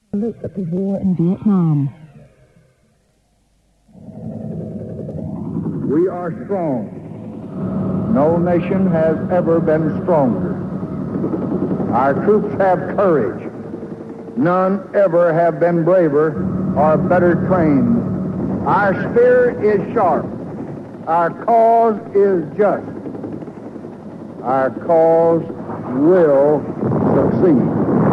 Look at the war in Vietnam. We are strong. No nation has ever been stronger. Our troops have courage. None ever have been braver or better trained. Our spirit is sharp. Our cause is just. Our cause will succeed.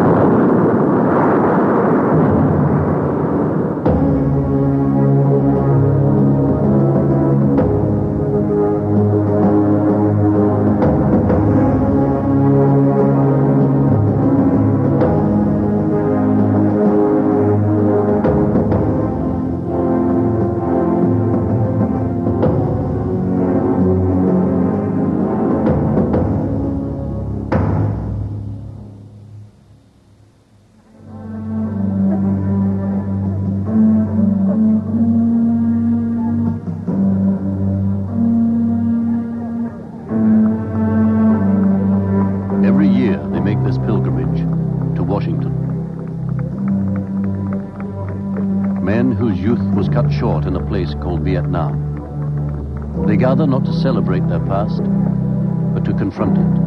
Short in a place called Vietnam. They gather not to celebrate their past, but to confront it.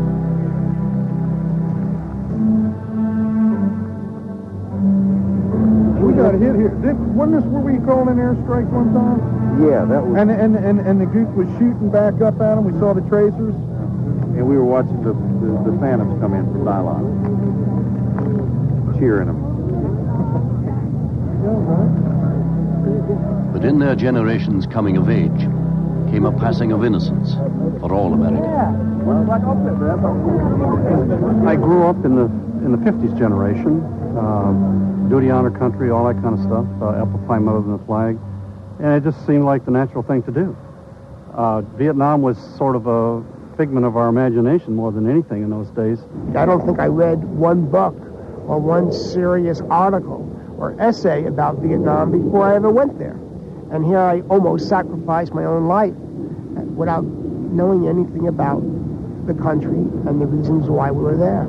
We got hit here. Wasn't this where we called an airstrike one time? Yeah, that was. And the gook was shooting back up at them. We saw the tracers. And we were watching the Phantoms come in from Dylon, cheering them. But in their generation's coming of age came a passing of innocence for all America. I grew up in the 50s generation, duty, honor, country, all that kind of stuff, apple pie mother than the flag, and it just seemed like the natural thing to do. Vietnam was sort of a figment of our imagination more than anything in those days. I don't think I read one book or one serious article or essay about Vietnam before I ever went there. And here I almost sacrificed my own life without knowing anything about the country and the reasons why we were there.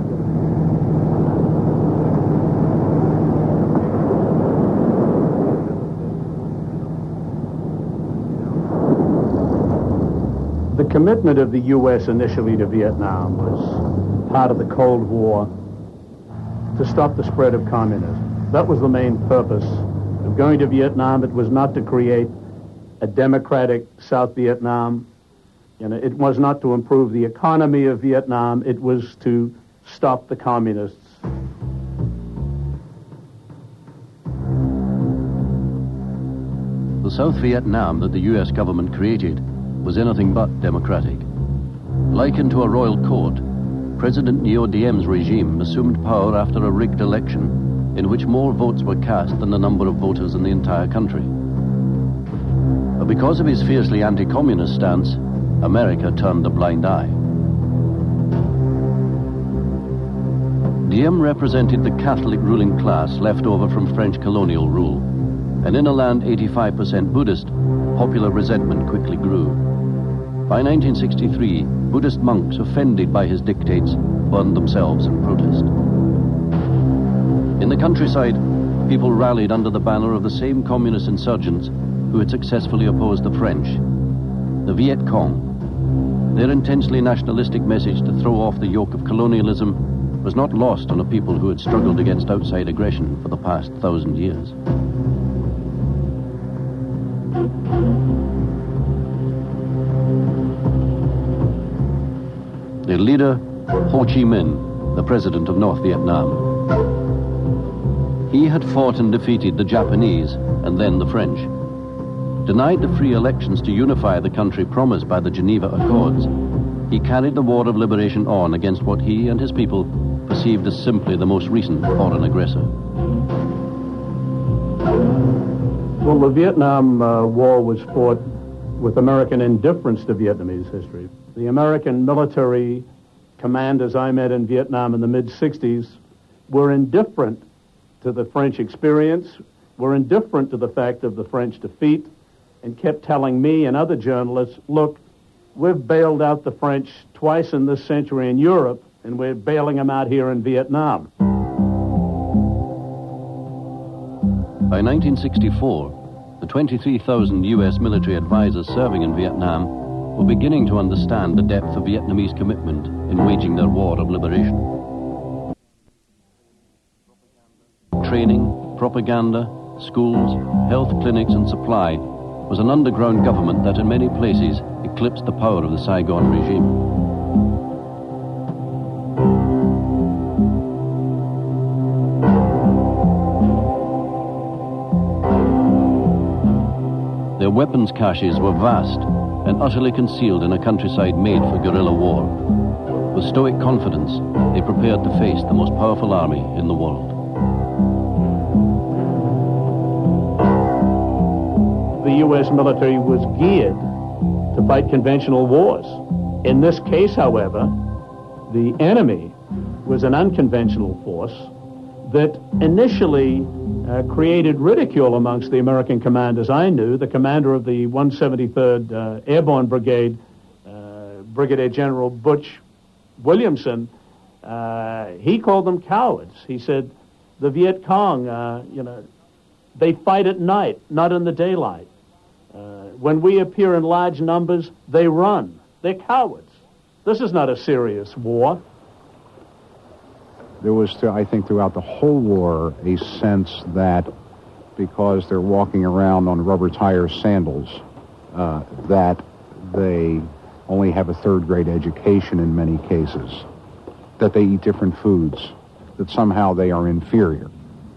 The commitment of the U.S. initially to Vietnam was part of the Cold War to stop the spread of communism. That was the main purpose of going to Vietnam. It was not to create a democratic South Vietnam. It was not to improve the economy of Vietnam. It was to stop the communists. The South Vietnam that the U.S. government created was anything but democratic. Likened to a royal court, President Ngo Diem's regime assumed power after a rigged election in which more votes were cast than the number of voters in the entire country. But because of his fiercely anti-communist stance, America turned a blind eye. Diem represented the Catholic ruling class left over from French colonial rule, and in a land 85% Buddhist, popular resentment quickly grew. By 1963, Buddhist monks offended by his dictates burned themselves in protest. In the countryside, people rallied under the banner of the same communist insurgents who had successfully opposed the French, the Viet Cong. Their intensely nationalistic message to throw off the yoke of colonialism was not lost on a people who had struggled against outside aggression for the past 1,000 years. Their leader, Ho Chi Minh, the president of North Vietnam. He had fought and defeated the Japanese and then the French, denied the free elections to unify the country promised by the Geneva Accords. He carried the war of liberation on against what he and his people perceived as simply the most recent foreign aggressor. Well, the Vietnam War was fought with American indifference to Vietnamese history. The American military commanders I met in Vietnam in the mid-60s were indifferent to the French experience, were indifferent to the fact of the French defeat, and kept telling me and other journalists, look, we've bailed out the French twice in this century in Europe, and we're bailing them out here in Vietnam. By 1964, the 23,000 U.S. military advisors serving in Vietnam were beginning to understand the depth of Vietnamese commitment in waging their war of liberation. Training, propaganda, schools, health clinics and supply was an underground government that in many places eclipsed the power of the Saigon regime. Their weapons caches were vast and utterly concealed in a countryside made for guerrilla war. With stoic confidence, they prepared to face the most powerful army in the world. The U.S. military was geared to fight conventional wars. In this case, however, the enemy was an unconventional force that initially created ridicule amongst the American commanders. I knew the commander of the 173rd Airborne Brigade, Brigadier General Butch Williamson, he called them cowards. He said, the Viet Cong, they fight at night, not in the daylight. When we appear in large numbers, they run. They're cowards. This is not a serious war. There was, I think, throughout the whole war, a sense that because they're walking around on rubber tire sandals, that they only have a third-grade education in many cases, that they eat different foods, that somehow they are inferior,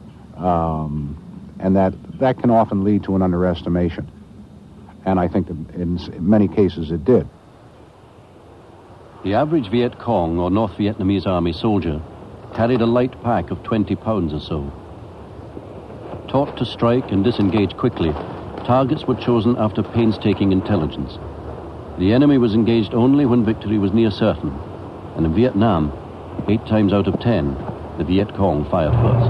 and that can often lead to an underestimation. And I think that in many cases it did. The average Viet Cong or North Vietnamese army soldier carried a light pack of 20 pounds or so. Taught to strike and disengage quickly, targets were chosen after painstaking intelligence. The enemy was engaged only when victory was near certain, and in Vietnam, 8 times out of 10, the Viet Cong fired first.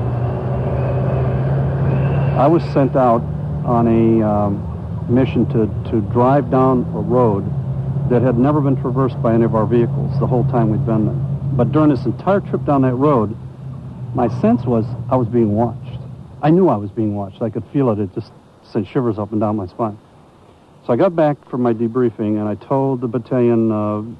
I was sent out on a mission to drive down a road that had never been traversed by any of our vehicles the whole time we'd been there. But during this entire trip down that road, my sense was I was being watched. I knew I was being watched. I could feel it. It just sent shivers up and down my spine. So I got back from my debriefing, and I told the battalion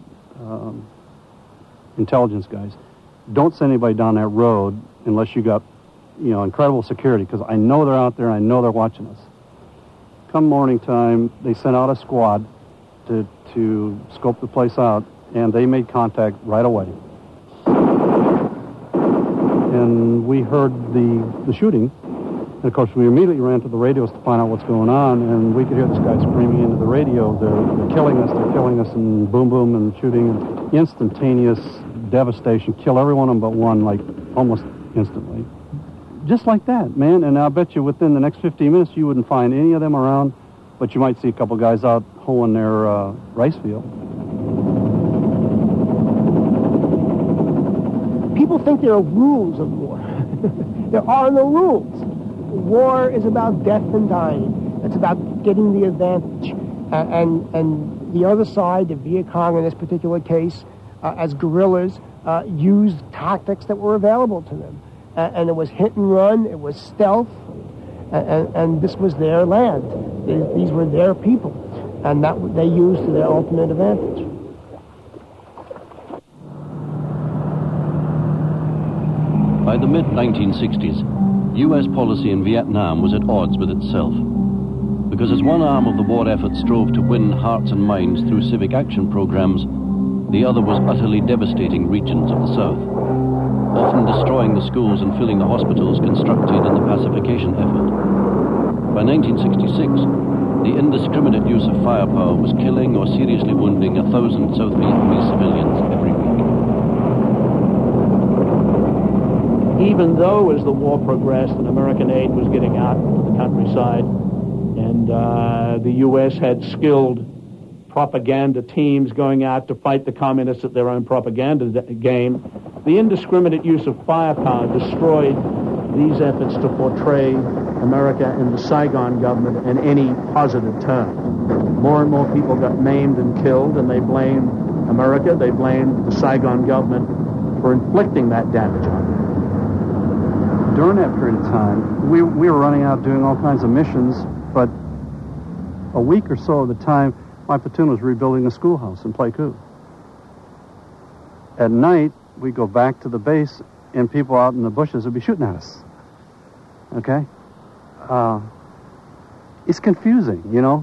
intelligence guys, don't send anybody down that road unless you got, incredible security, because I know they're out there and I know they're watching us. Come morning time, they sent out a squad to scope the place out, and they made contact right away. And we heard the shooting. And, of course, we immediately ran to the radios to find out what's going on, and we could hear this guy screaming into the radio, they're killing us, and boom, boom, and shooting. And instantaneous devastation, kill every one of them but one, like, almost instantly. Just like that, man. And I'll bet you within the next 15 minutes you wouldn't find any of them around, but you might see a couple guys out hoeing their rice field. People think there are rules of war. There are no rules. War is about death and dying. It's about getting the advantage. And the other side, the Viet Cong in this particular case, as guerrillas, used tactics that were available to them. And it was hit and run, it was stealth, and this was their land. These were their people, and that they used to their ultimate advantage. By the mid-1960s, U.S. policy in Vietnam was at odds with itself. Because as one arm of the war effort strove to win hearts and minds through civic action programs, the other was utterly devastating regions of the South, often destroying the schools and filling the hospitals constructed in the pacification effort. By 1966, the indiscriminate use of firepower was killing or seriously wounding 1,000 South Vietnamese civilians every week. Even though, as the war progressed and American aid was getting out to the countryside, and the U.S. had skilled propaganda teams going out to fight the communists at their own propaganda game, the indiscriminate use of firepower destroyed these efforts to portray America and the Saigon government in any positive term. More and more people got maimed and killed, and they blamed America, they blamed the Saigon government for inflicting that damage on them. during that period of time, we were running out doing all kinds of missions, but a week or so of the time, my platoon was rebuilding a schoolhouse in Pleiku. At night, we'd go back to the base, and people out in the bushes would be shooting at us. Okay? It's confusing, you know?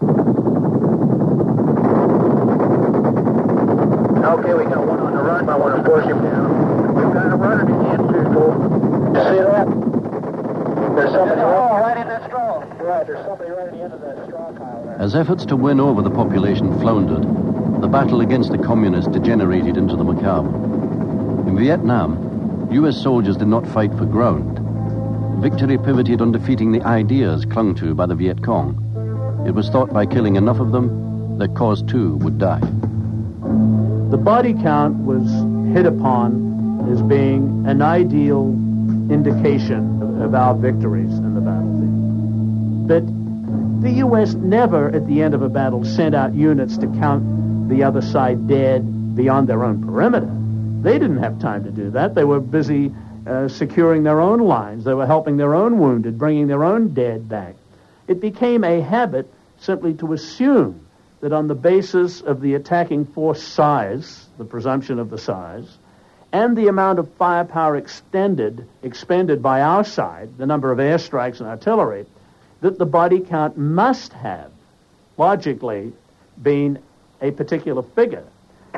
Okay, we got one on the run. I want to force him down. We've got him running again, people. You see that? There's somebody right in that straw. Right, there's somebody right at the end of that straw pile there. As efforts to win over the population floundered, the battle against the communists degenerated into the macabre. In Vietnam, U.S. soldiers did not fight for ground. Victory pivoted on defeating the ideas clung to by the Viet Cong. It was thought by killing enough of them, their cause too would die. The body count was hit upon as being an ideal indication of our victories in the battlefield. But the U.S. never, at the end of a battle, sent out units to count the other side dead beyond their own perimeter. They didn't have time to do that. They were busy securing their own lines. They were helping their own wounded, bringing their own dead back. It became a habit simply to assume that on the basis of the attacking force size, the presumption of the size, and the amount of firepower expended by our side, the number of airstrikes and artillery, that the body count must have, logically, been a particular figure.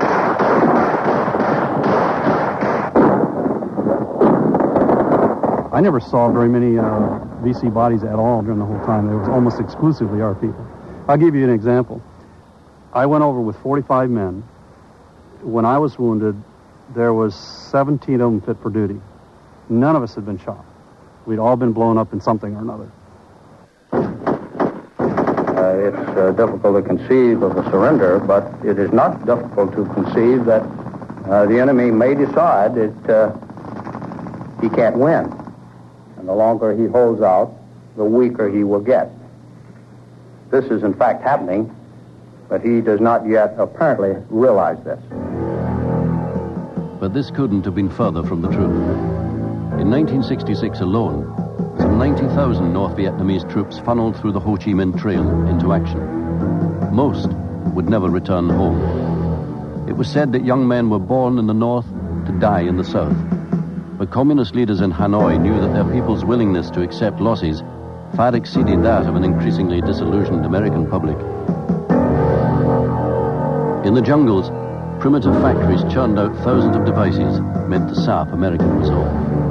I never saw very many VC bodies at all during the whole time. It was almost exclusively our people. I'll give you an example. I went over with 45 men. When I was wounded, there was 17 of them fit for duty. None of us had been shot. We'd all been blown up in something or another. It's difficult to conceive of a surrender, but it is not difficult to conceive that the enemy may decide that he can't win. And the longer he holds out, the weaker he will get. This is in fact happening, but he does not yet apparently realize this. But this couldn't have been further from the truth. In 1966 alone, some 90,000 North Vietnamese troops funneled through the Ho Chi Minh Trail into action. Most would never return home. It was said that young men were born in the North to die in the South. But communist leaders in Hanoi knew that their people's willingness to accept losses far exceeded that of an increasingly disillusioned American public. In the jungles, primitive factories churned out thousands of devices meant to sap American resolve.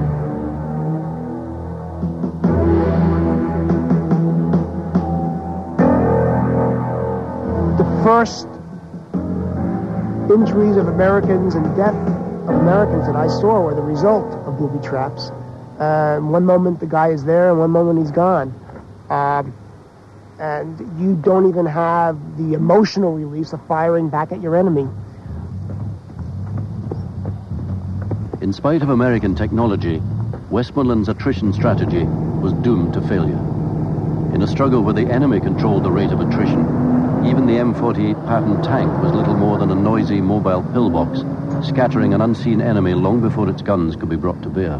The first injuries of Americans and death of Americans that I saw were the result of booby traps. One moment the guy is there, and one moment he's gone. And you don't even have the emotional release of firing back at your enemy. In spite of American technology, Westmoreland's attrition strategy was doomed to failure. In a struggle where the enemy controlled the rate of attrition, even the M48 Patton tank was little more than a noisy mobile pillbox, scattering an unseen enemy long before its guns could be brought to bear.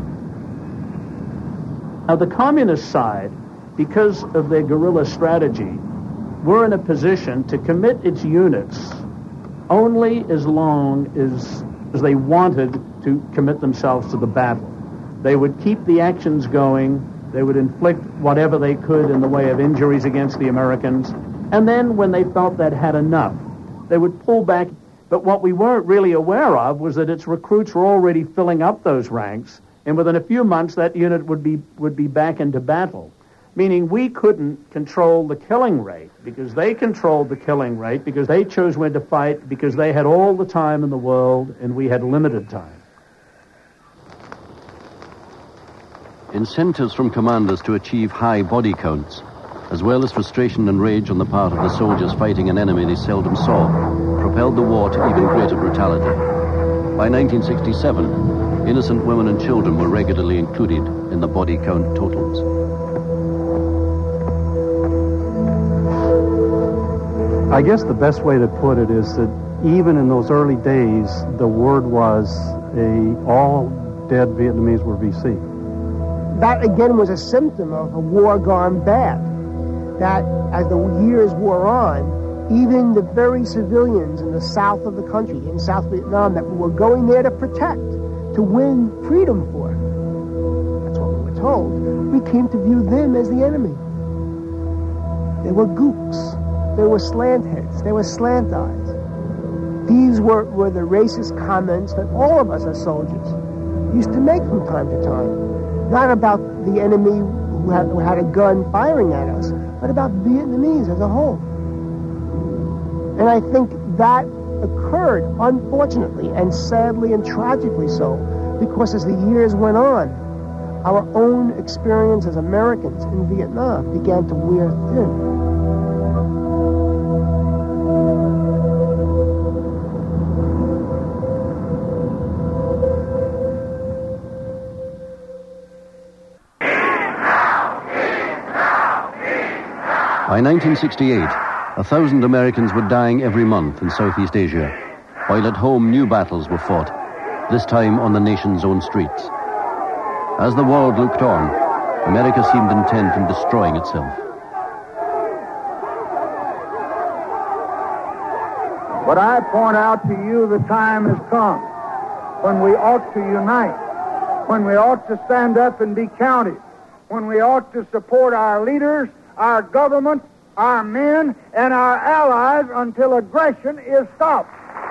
Now, the communist side, because of their guerrilla strategy, were in a position to commit its units only as long as they wanted to commit themselves to the battle. They would keep the actions going. They would inflict whatever they could in the way of injuries against the Americans. And then when they felt that had enough, they would pull back. But what we weren't really aware of was that its recruits were already filling up those ranks, and within a few months that unit would be back into battle. Meaning we couldn't control the killing rate because they controlled the killing rate, because they chose when to fight, because they had all the time in the world and we had limited time. Incentives from commanders to achieve high body counts, as well as frustration and rage on the part of the soldiers fighting an enemy they seldom saw, propelled the war to even greater brutality. By 1967, innocent women and children were regularly included in the body count totals. I guess the best way to put it is that even in those early days, the word was all dead Vietnamese were VC. that again was a symptom of a war gone bad. That as the years wore on, even the very civilians in the south of the country, in South Vietnam, that we were going there to protect, to win freedom for, that's what we were told, we came to view them as the enemy. They were gooks. They were slant heads. They were slant eyes. These were the racist comments that all of us as soldiers used to make from time to time. Not about the enemy who had a gun firing at us, but about Vietnamese as a whole. And I think that occurred, unfortunately, and sadly and tragically so, because as the years went on, our own experience as Americans in Vietnam began to wear thin. By 1968, 1,000 Americans were dying every month in Southeast Asia, while at home new battles were fought, this time on the nation's own streets. As the world looked on, America seemed intent on destroying itself. But I point out to you the time has come when we ought to unite, when we ought to stand up and be counted, when we ought to support our leaders, our government, our men, and our allies until aggression is stopped.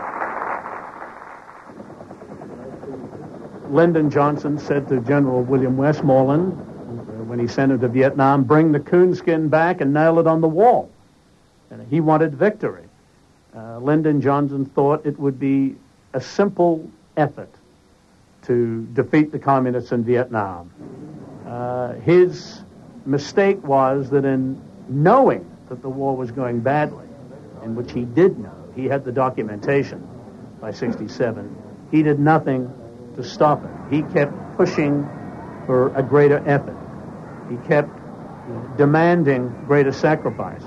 Lyndon Johnson said to General William Westmoreland, when he sent him to Vietnam, bring the coonskin back and nail it on the wall. And he wanted victory. Lyndon Johnson thought it would be a simple effort to defeat the communists in Vietnam. His mistake was that in knowing that the war was going badly, in which he did know, he had the documentation by 1967, he did nothing to stop it. He kept pushing for a greater effort. He kept demanding greater sacrifice.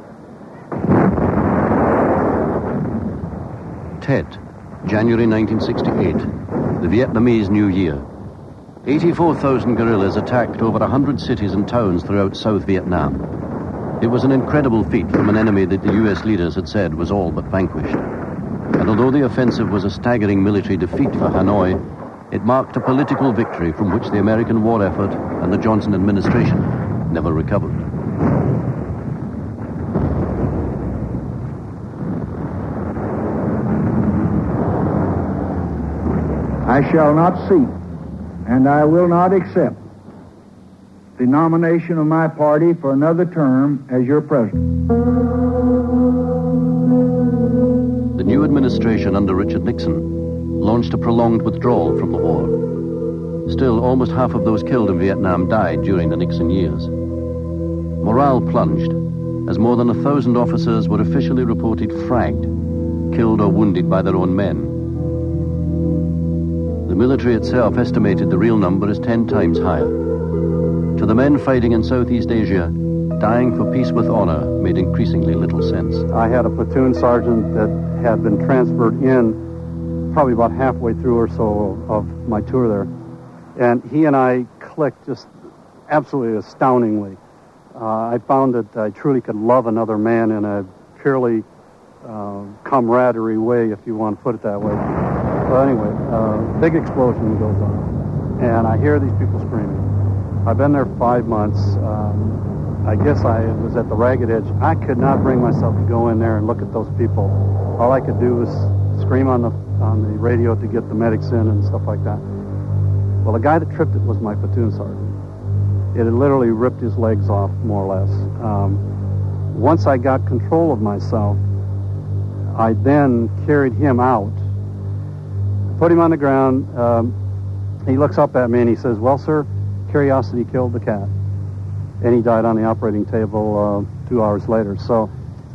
Tet, January 1968, the Vietnamese New Year. 84,000 guerrillas attacked over 100 cities and towns throughout South Vietnam. It was an incredible feat from an enemy that the U.S. leaders had said was all but vanquished. And although the offensive was a staggering military defeat for Hanoi, it marked a political victory from which the American war effort and the Johnson administration never recovered. I shall not seek, and I will not accept, the nomination of my party for another term as your president. The new administration under Richard Nixon launched a prolonged withdrawal from the war. Still, almost half of those killed in Vietnam died during the Nixon years. Morale plunged, as more than 1,000 officers were officially reported fragged, killed or wounded by their own men. The military itself estimated the real number as 10 times higher. To the men fighting in Southeast Asia, dying for peace with honor made increasingly little sense. I had a platoon sergeant that had been transferred in probably about halfway through or so of my tour there. And he and I clicked just absolutely astoundingly. I found that I truly could love another man in a purely camaraderie way, if you want to put it that way. But anyway, big explosion goes on. And I hear these people screaming. I've been there 5 months. I guess I was at the ragged edge. I could not bring myself to go in there and look at those people. All I could do was scream on the radio to get the medics in and stuff like that. Well, the guy that tripped it was my platoon sergeant. It had literally ripped his legs off, more or less. Once I got control of myself, I then carried him out, put him on the ground. He looks up at me and he says, "Well, sir, curiosity killed the cat." And he died on the operating table 2 hours later. So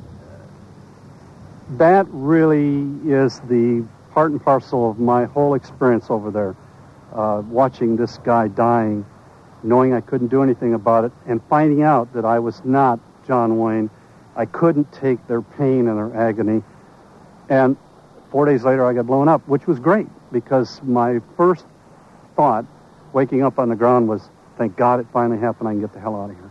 that really is the part and parcel of my whole experience over there, watching this guy dying, knowing I couldn't do anything about it, and finding out that I was not John Wayne. I couldn't take their pain and their agony. And 4 days later, I got blown up, which was great, because my first thought, waking up on the ground, was, Thank God it finally happened. I can get the hell out of here.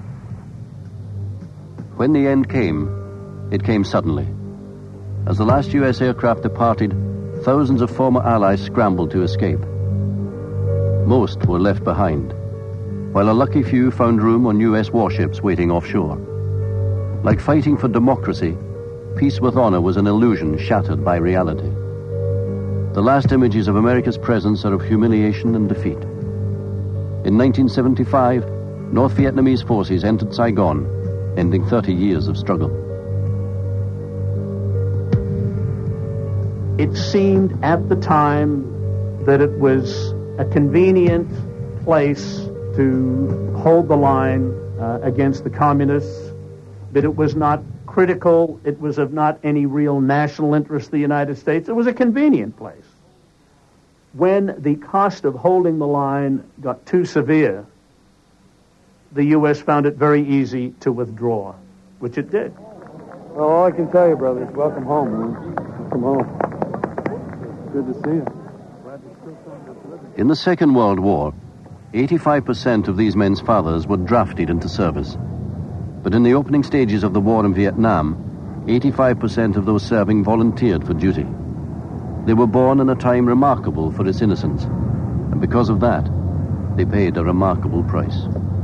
When the end came, it came suddenly. As the last U.S. aircraft departed, thousands of former allies scrambled to escape. Most were left behind, while a lucky few found room on U.S. warships waiting offshore. Like fighting for democracy, peace with honor was an illusion shattered by reality. The last images of America's presence are of humiliation and defeat. In 1975, North Vietnamese forces entered Saigon, ending 30 years of struggle. It seemed at the time that it was a convenient place to hold the line against the communists, but it was not critical. It was of not any real national interest to the United States. It was a convenient place. When the cost of holding the line got too severe, the U.S. found it very easy to withdraw, which it did. Well, all I can tell you, brother, is welcome home, man. Welcome home. Good to see you. In the Second World War, 85% of these men's fathers were drafted into service. But in the opening stages of the war in Vietnam, 85% of those serving volunteered for duty. They were born in a time remarkable for its innocence, and because of that, they paid a remarkable price.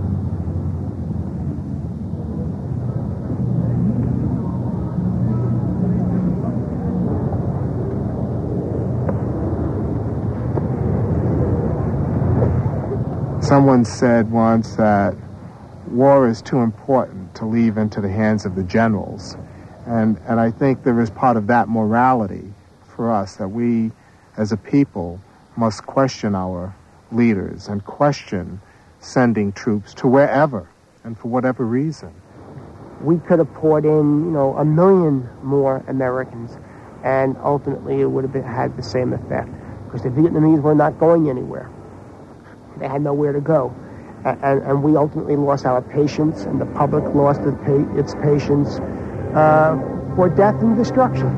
Someone said once that war is too important to leave into the hands of the generals. And I think there is part of that morality for us, that we as a people must question our leaders and question sending troops to wherever and for whatever reason. We could have poured in, 1 million more Americans, and ultimately it would have had the same effect, because the Vietnamese were not going anywhere. They had nowhere to go. And we ultimately lost our patience, and the public lost its patience for death and destruction.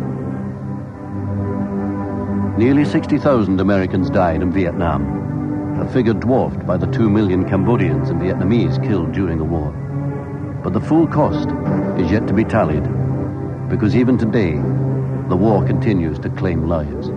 Nearly 60,000 Americans died in Vietnam, a figure dwarfed by the 2 million Cambodians and Vietnamese killed during the war. But the full cost is yet to be tallied, because even today, the war continues to claim lives.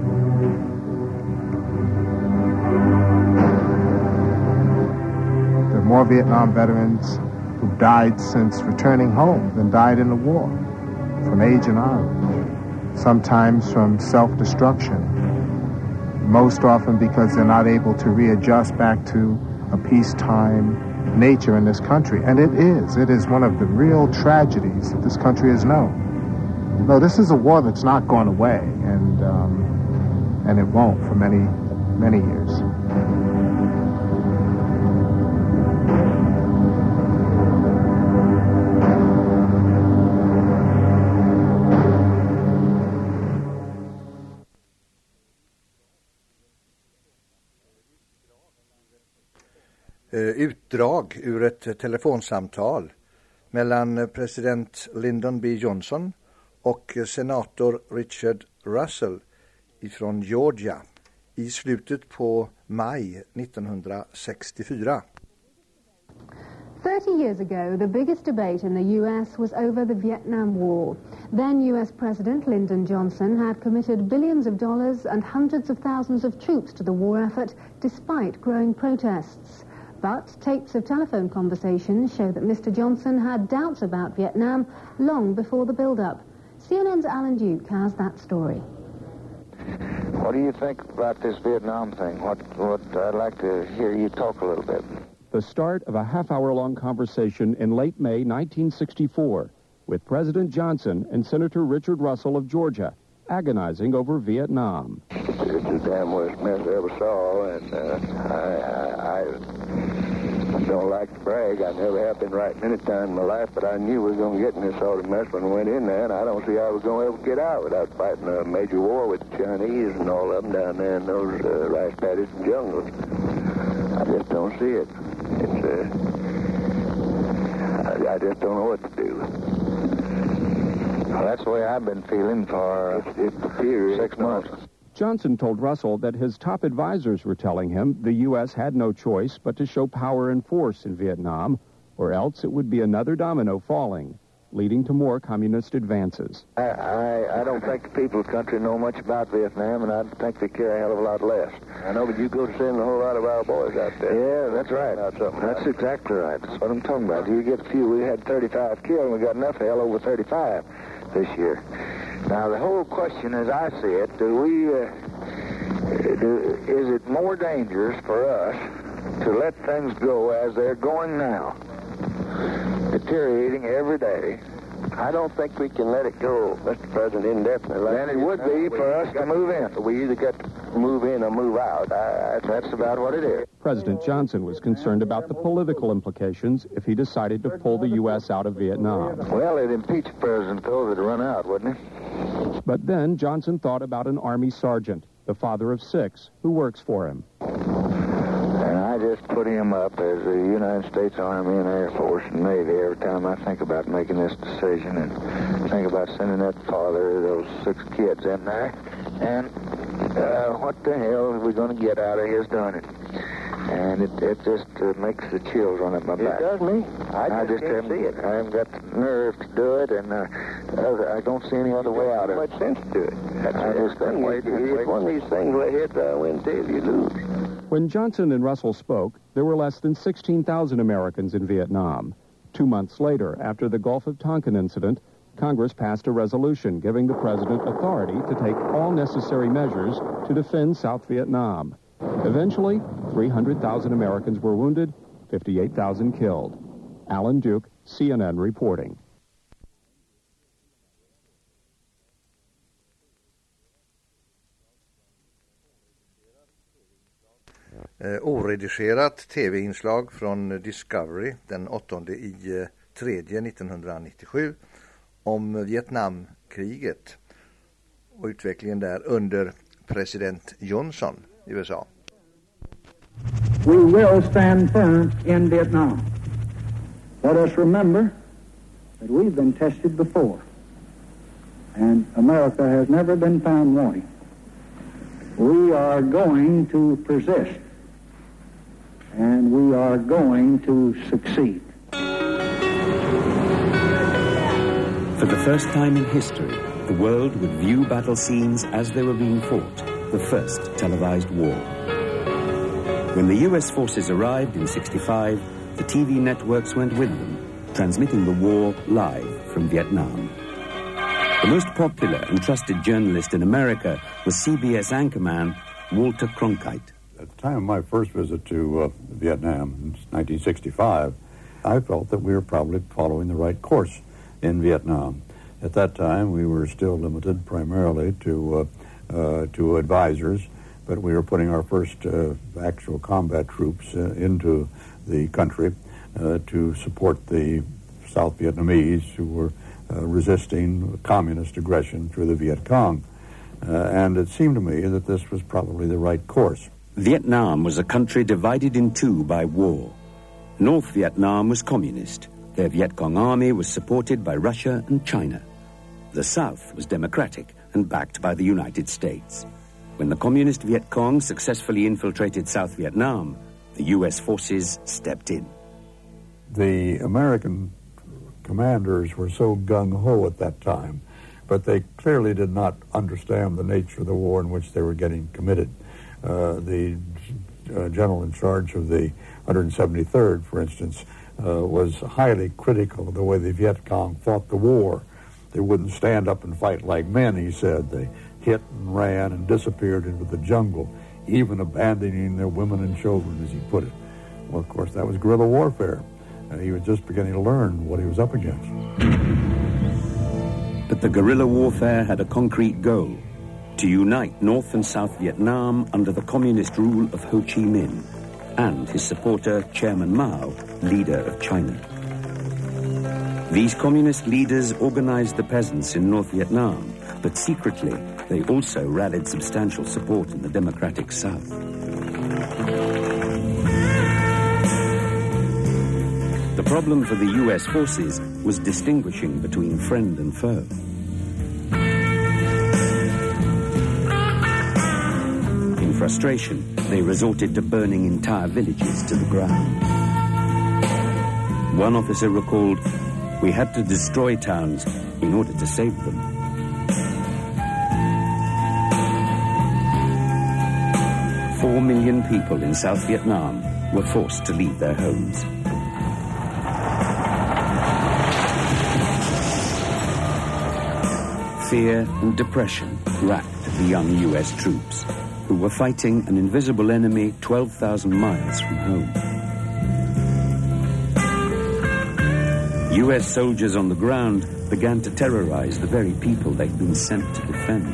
There are more Vietnam veterans who died since returning home than died in the war, from age and on, sometimes from self-destruction, most often because they're not able to readjust back to a peacetime nature in this country. And it is one of the real tragedies that this country has known. No, this is a war that's not gone away, and it won't for many, many years. Utdrag ur ett telefonsamtal mellan president Lyndon B. Johnson och senator Richard Russell ifrån Georgia i slutet på maj 1964. 30 years ago, the biggest debate in the U.S. was over the Vietnam War. Then U.S. President Lyndon Johnson had committed billions of dollars and hundreds of thousands of troops to the war effort despite growing protests. But tapes of telephone conversations show that Mr. Johnson had doubts about Vietnam long before the build-up. CNN's Alan Duke has that story. What do you think about this Vietnam thing? What I'd like to hear you talk a little bit. The start of a half-hour-long conversation in late May 1964 with President Johnson and Senator Richard Russell of Georgia, agonizing over Vietnam. It's the damn worst mess I ever saw, and I don't like to brag. I never have been right many times in my life, but I knew we were going to get in this sort of mess when we went in there, and I don't see how we're going to ever get out without fighting a major war with the Chinese and all of them down there in those rice paddies and jungles. I just don't see it. I just don't know what to do. Well, that's the way I've been feeling for 6 months. Johnson told Russell that his top advisors were telling him the U.S. had no choice but to show power and force in Vietnam, or else it would be another domino falling, leading to more communist advances. I don't think the people of the country know much about Vietnam, and I think they care a hell of a lot less. I know, but you go to send a whole lot of our boys out there. Yeah, that's right. That's exactly right. That's what I'm talking about. You get a few. We had 35 killed, and we got enough hell over 35 this year. Now, the whole question, as I see it, is it more dangerous for us to let things go as they're going now, deteriorating every day? I don't think we can let it go, Mr. President, indefinitely. Then it would be for us to move in. We either got to move in or move out. That's about what it is. President Johnson was concerned about the political implications if he decided to pull the U.S. out of Vietnam. Well, it'd impeach the president, though, if it'd run out, wouldn't it? But then Johnson thought about an Army sergeant, the father of 6, who works for him. And I just put him up as the United States Army and Air Force and Navy every time I think about making this decision and think about sending that father, those 6 kids in there. And what the hell are we going to get out of his doing it? And it just makes the chills run up my back. It does me. I just can't see it. I haven't got the nerve to do it, and I don't see any other way out of it. Much sense to it. That's it's one of these things where hit win tail, you lose. When Johnson and Russell spoke, there were less than 16,000 Americans in Vietnam. 2 months later, after the Gulf of Tonkin incident, Congress passed a resolution giving the president authority to take all necessary measures to defend South Vietnam. Eventually, 300,000 Americans were wounded, 58,000 killed. Alan Duke, CNN reporting. Oredigerat tv-inslag från Discovery den 8/3/1997 om Vietnamkriget och utvecklingen där under president Johnson i USA. We will stand firm in Vietnam. Let us remember that we've been tested before, and America has never been found wanting. We are going to persist, and we are going to succeed. For the first time in history, the world would view battle scenes as they were being fought, the first televised war. When the U.S. forces arrived in '65, the TV networks went with them, transmitting the war live from Vietnam. The most popular and trusted journalist in America was CBS anchorman Walter Cronkite. At the time of my first visit to Vietnam in 1965, I felt that we were probably following the right course in Vietnam. At that time, we were still limited primarily to advisors, but we were putting our first actual combat troops into the country to support the South Vietnamese who were resisting communist aggression through the Viet Cong. And it seemed to me that this was probably the right course. Vietnam was a country divided in two by war. North Vietnam was communist. Their Viet Cong army was supported by Russia and China. The South was democratic and backed by the United States. When the communist Viet Cong successfully infiltrated South Vietnam, the U.S. forces stepped in. The American commanders were so gung-ho at that time, but they clearly did not understand the nature of the war in which they were getting committed. The general in charge of the 173rd, for instance, was highly critical of the way the Viet Cong fought the war. They wouldn't stand up and fight like men, he said. They hit and ran and disappeared into the jungle, even abandoning their women and children, as he put it. Well, of course, that was guerrilla warfare. He was just beginning to learn what he was up against. But the guerrilla warfare had a concrete goal: to unite North and South Vietnam under the communist rule of Ho Chi Minh and his supporter, Chairman Mao, leader of China. These communist leaders organized the peasants in North Vietnam, but secretly they also rallied substantial support in the democratic South. The problem for the U.S. forces was distinguishing between friend and foe. frustration, they resorted to burning entire villages to the ground. One officer recalled, "We had to destroy towns in order to save them." Four million people in South Vietnam were forced to leave their homes. Fear and depression racked the young U.S. troops, who were fighting an invisible enemy 12,000 miles from home. U.S. soldiers on the ground began to terrorize the very people they'd been sent to defend.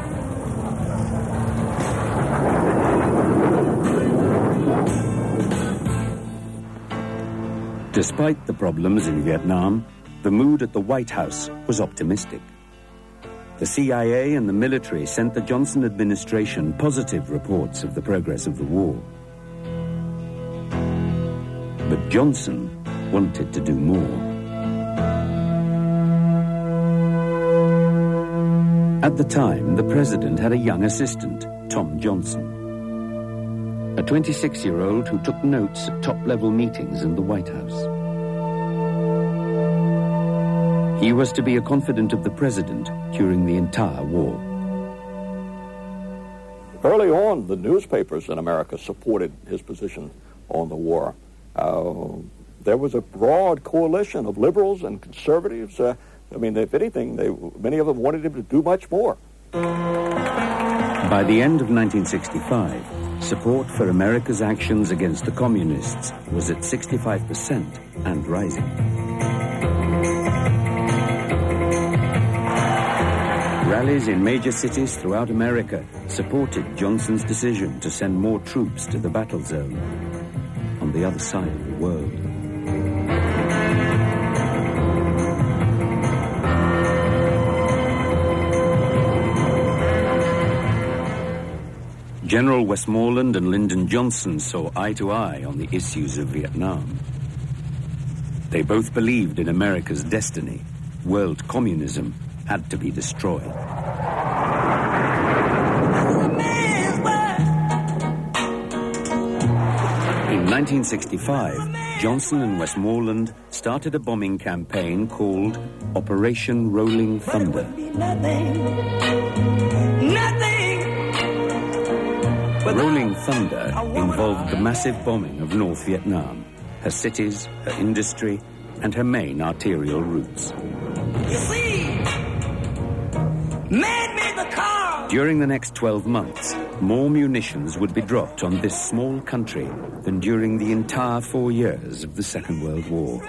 Despite the problems in Vietnam, the mood at the White House was optimistic. The CIA and the military sent the Johnson administration positive reports of the progress of the war. But Johnson wanted to do more. At the time, the president had a young assistant, Tom Johnson, a 26-year-old who took notes at top-level meetings in the White House. He was to be a confidant of the president during the entire war. Early on, the newspapers in America supported his position on the war. There was a broad coalition of liberals and conservatives. If anything, many of them wanted him to do much more. By the end of 1965, support for America's actions against the communists was at 65% and rising. Rallies in major cities throughout America supported Johnson's decision to send more troops to the battle zone on the other side of the world. General Westmoreland and Lyndon Johnson saw eye to eye on the issues of Vietnam. They both believed in America's destiny. World communism had to be destroyed. In 1965, Johnson and Westmoreland started a bombing campaign called Operation Rolling Thunder. Rolling Thunder involved the massive bombing of North Vietnam, her cities, her industry, and her main arterial routes. During the next 12 months, more munitions would be dropped on this small country than during the entire 4 years of the Second World War.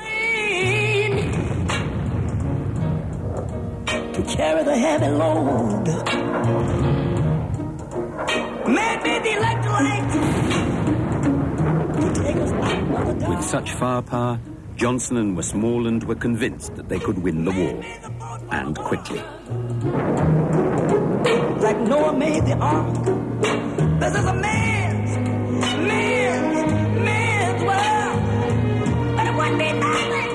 To carry the heavy load. With such firepower, Johnson and Westmoreland were convinced that they could win the war, and quickly. Like Noah made the ark. This is a man's world. But it wouldn't be nothing.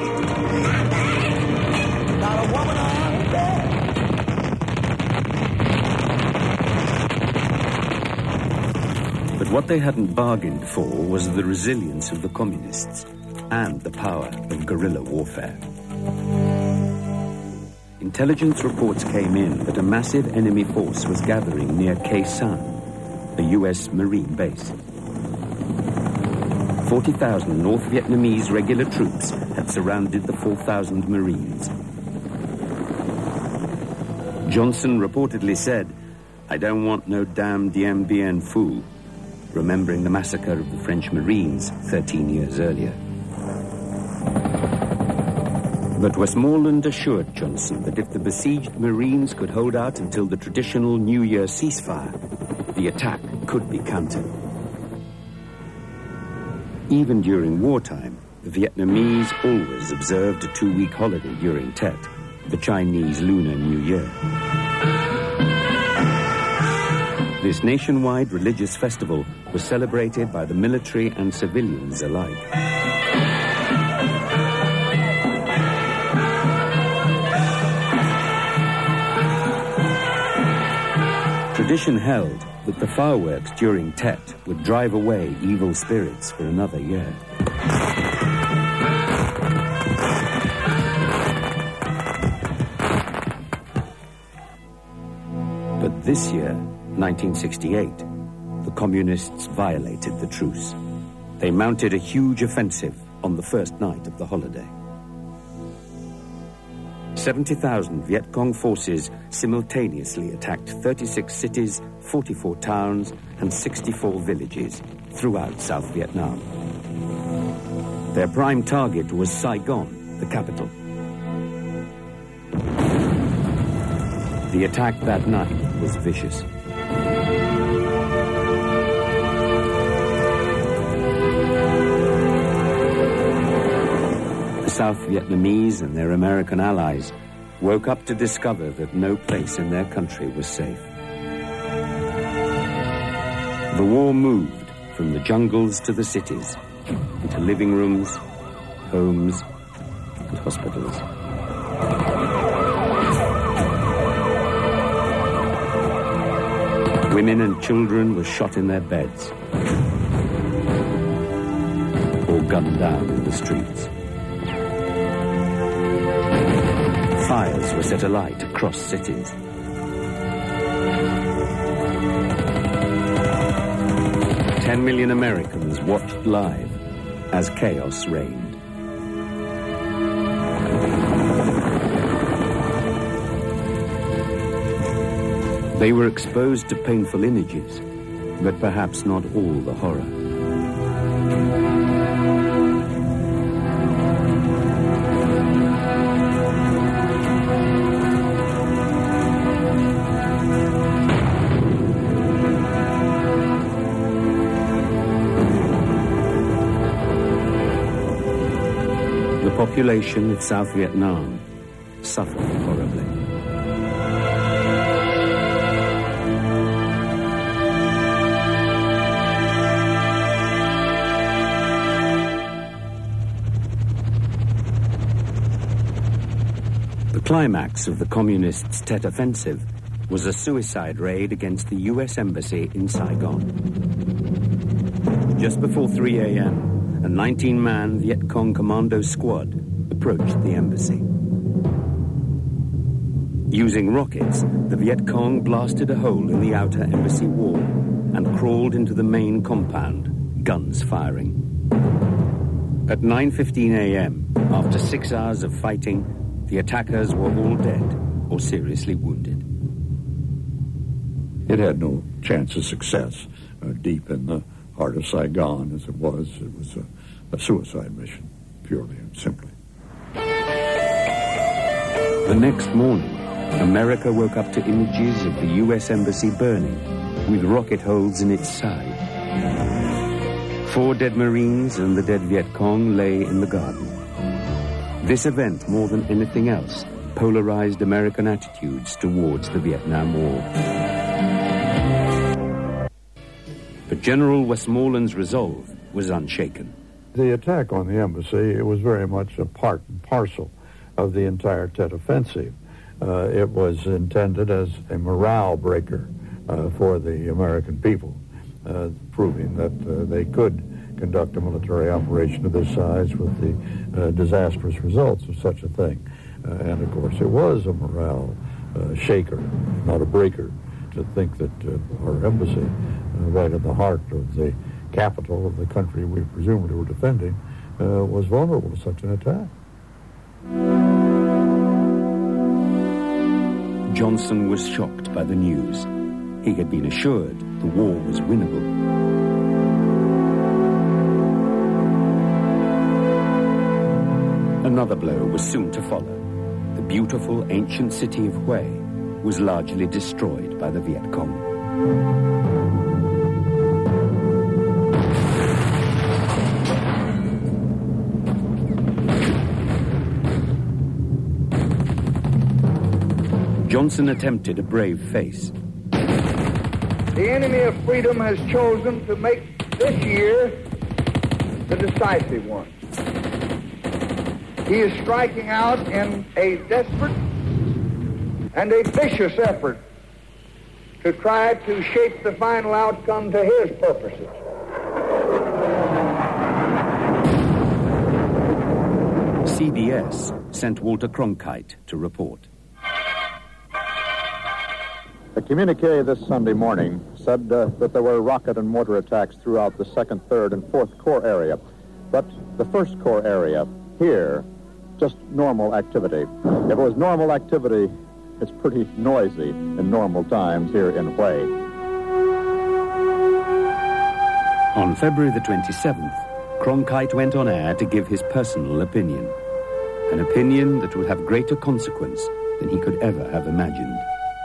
Not a woman or a man. But what they hadn't bargained for was the resilience of the communists and the power of guerrilla warfare. Intelligence reports came in that a massive enemy force was gathering near Khe Sanh, a U.S. Marine base. 40,000 North Vietnamese regular troops had surrounded the 4,000 Marines. Johnson reportedly said, "I don't want no damn Dien Bien Phu," remembering the massacre of the French Marines 13 years earlier. But Westmoreland assured Johnson that if the besieged Marines could hold out until the traditional New Year ceasefire, the attack could be countered. Even during wartime, the Vietnamese always observed a 2-week holiday during Tet, the Chinese Lunar New Year. This nationwide religious festival was celebrated by the military and civilians alike. Tradition held that the fireworks during Tet would drive away evil spirits for another year. But this year, 1968, the communists violated the truce. They mounted a huge offensive on the first night of the holiday. 70,000 Viet Cong forces simultaneously attacked 36 cities, 44 towns, and 64 villages throughout South Vietnam. Their prime target was Saigon, the capital. The attack that night was vicious. The South Vietnamese and their American allies woke up to discover that no place in their country was safe. The war moved from the jungles to the cities, into living rooms, homes, and hospitals. Women and children were shot in their beds or gunned down in the streets. Fires were set alight across cities. Ten million Americans watched live as chaos reigned. They were exposed to painful images, but perhaps not all the horror. The population of South Vietnam suffered horribly. The climax of the Communists' Tet Offensive was a suicide raid against the U.S. Embassy in Saigon. Just before 3 a.m., a 19-man Viet Cong commando squad approached the embassy. Using rockets, the Viet Cong blasted a hole in the outer embassy wall and crawled into the main compound, guns firing. At 9:15 a.m., after 6 hours of fighting, the attackers were all dead or seriously wounded. It had no chance of success deep in the heart of Saigon as it was. It was a suicide mission, purely and simply. The next morning, America woke up to images of the U.S. Embassy burning, with rocket holes in its side. 4 dead Marines and the dead Viet Cong lay in the garden. This event, more than anything else, polarized American attitudes towards the Vietnam War. But General Westmoreland's resolve was unshaken. The attack on the embassy, it was very much a part and parcel of the entire Tet Offensive. It was intended as a morale breaker for the American people, proving that they could conduct a military operation of this size with the disastrous results of such a thing. And of course it was a morale shaker, not a breaker, to think that our embassy, right in the heart of the capital of the country we presumably were defending, was vulnerable to such an attack. Johnson was shocked by the news. He had been assured the war was winnable. Another blow was soon to follow. The beautiful ancient city of Hue was largely destroyed by the Viet Cong. Johnson attempted a brave face. The enemy of freedom has chosen to make this year the decisive one. He is striking out in a desperate and a vicious effort to try to shape the final outcome to his purposes. CBS sent Walter Cronkite to report. A communique this Sunday morning said that there were rocket and mortar attacks throughout the 2nd, 3rd, and 4th Corps area. But the 1st Corps area, here, just normal activity. If it was normal activity, it's pretty noisy in normal times here in Hue. On February the 27th, Cronkite went on air to give his personal opinion. An opinion that would have greater consequence than he could ever have imagined.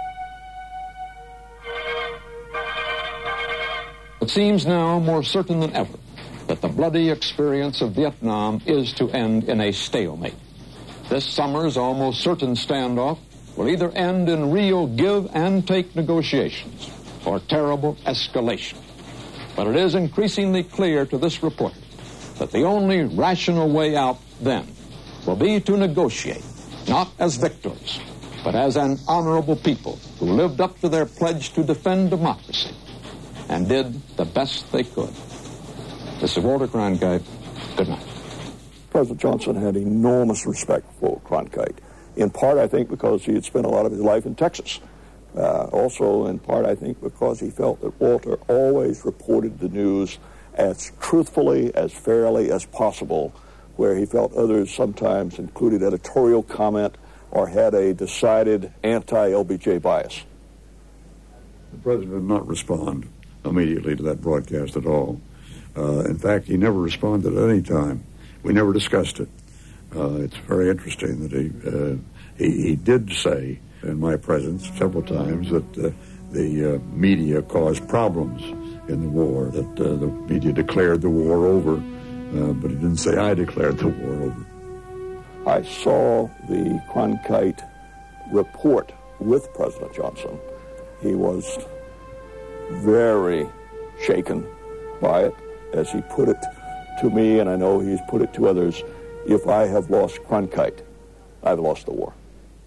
It seems now more certain than ever that the bloody experience of Vietnam is to end in a stalemate. This summer's almost certain standoff will either end in real give and take negotiations or terrible escalation. But it is increasingly clear to this reporter that the only rational way out then will be to negotiate, not as victors, but as an honorable people who lived up to their pledge to defend democracy and did the best they could. This is Walter Cronkite. Good night. President Johnson had enormous respect for Cronkite, in part, I think, because he had spent a lot of his life in Texas. Also, in part, I think, because he felt that Walter always reported the news as truthfully, as fairly as possible, where he felt others sometimes included editorial comment or had a decided anti-LBJ bias. The president did not respond immediately to that broadcast at all. In fact, he never responded at any time. We never discussed it. It's very interesting that he did say in my presence several times that the media caused problems in the war, that the media declared the war over, but he didn't say I declared the war over. I saw the Cronkite report with President Johnson. He was very shaken by it, as he put it to me, and I know he's put it to others. If I have lost Cronkite, I've lost the war.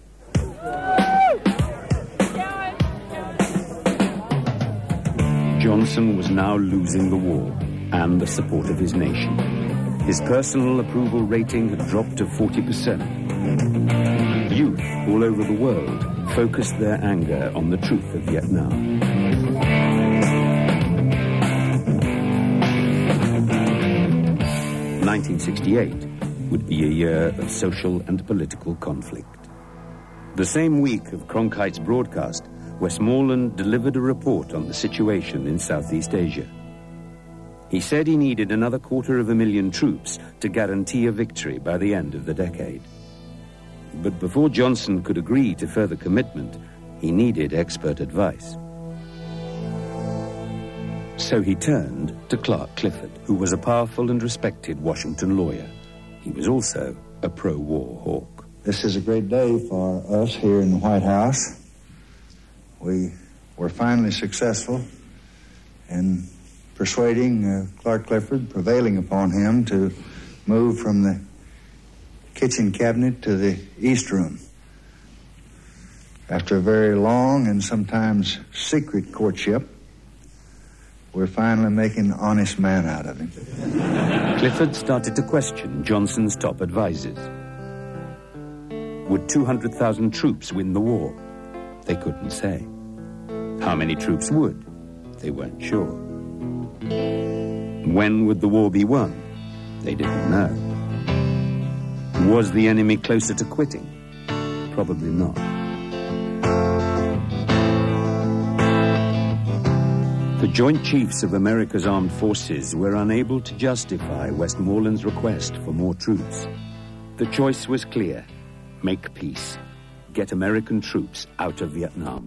Johnson was now losing the war and the support of his nation. His personal approval rating had dropped to 40%. Youth all over the world focused their anger on the truth of Vietnam. 1968 would be a year of social and political conflict. The same week of Cronkite's broadcast, Westmoreland delivered a report on the situation in Southeast Asia. He said he needed another 250,000 troops to guarantee a victory by the end of the decade. But before Johnson could agree to further commitment, he needed expert advice. So he turned to Clark Clifford, who was a powerful and respected Washington lawyer. He was also a pro-war hawk. This is a great day for us here in the White House. We were finally successful in persuading Clark Clifford, prevailing upon him to move from the kitchen cabinet to the East Room. After a very long and sometimes secret courtship, we're finally making an honest man out of him. Clifford started to question Johnson's top advisors. Would 200,000 troops win the war? They couldn't say. How many troops would? They weren't sure. When would the war be won? They didn't know. Was the enemy closer to quitting? Probably not. The Joint Chiefs of America's Armed Forces were unable to justify Westmoreland's request for more troops. The choice was clear. Make peace. Get American troops out of Vietnam.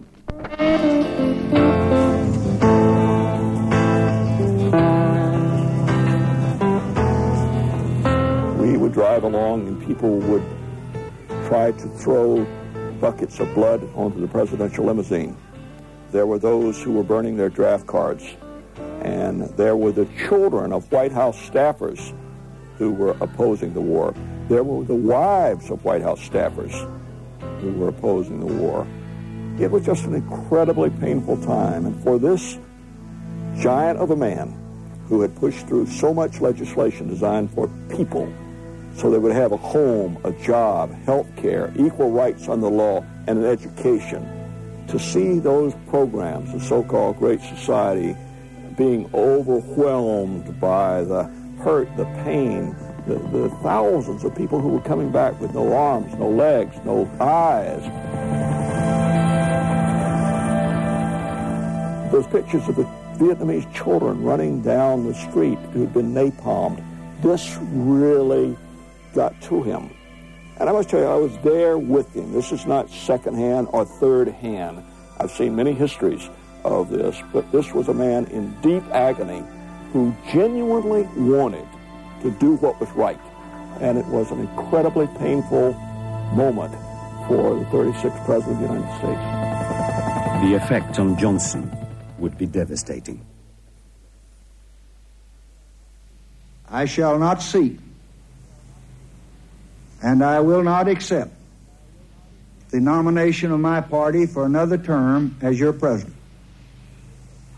We would drive along and people would try to throw buckets of blood onto the presidential limousine. There were those who were burning their draft cards, and there were the children of White House staffers who were opposing the war. There were the wives of White House staffers who were opposing the war. It was just an incredibly painful time. And for this giant of a man who had pushed through so much legislation designed for people so they would have a home, a job, health care, equal rights under the law, and an education, to see those programs, the so-called Great Society, being overwhelmed by the hurt, the pain, the thousands of people who were coming back with no arms, no legs, no eyes. Those pictures of the Vietnamese children running down the street who had been napalmed, this really got to him. And I must tell you, I was there with him. This is not second-hand or third-hand. I've seen many histories of this, but this was a man in deep agony who genuinely wanted to do what was right. And it was an incredibly painful moment for the 36th President of the United States. The effect on Johnson would be devastating. I shall not seek, and I will not accept the nomination of my party for another term as your president.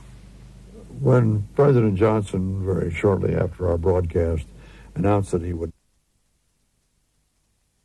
When President Johnson, very shortly after our broadcast, announced that he would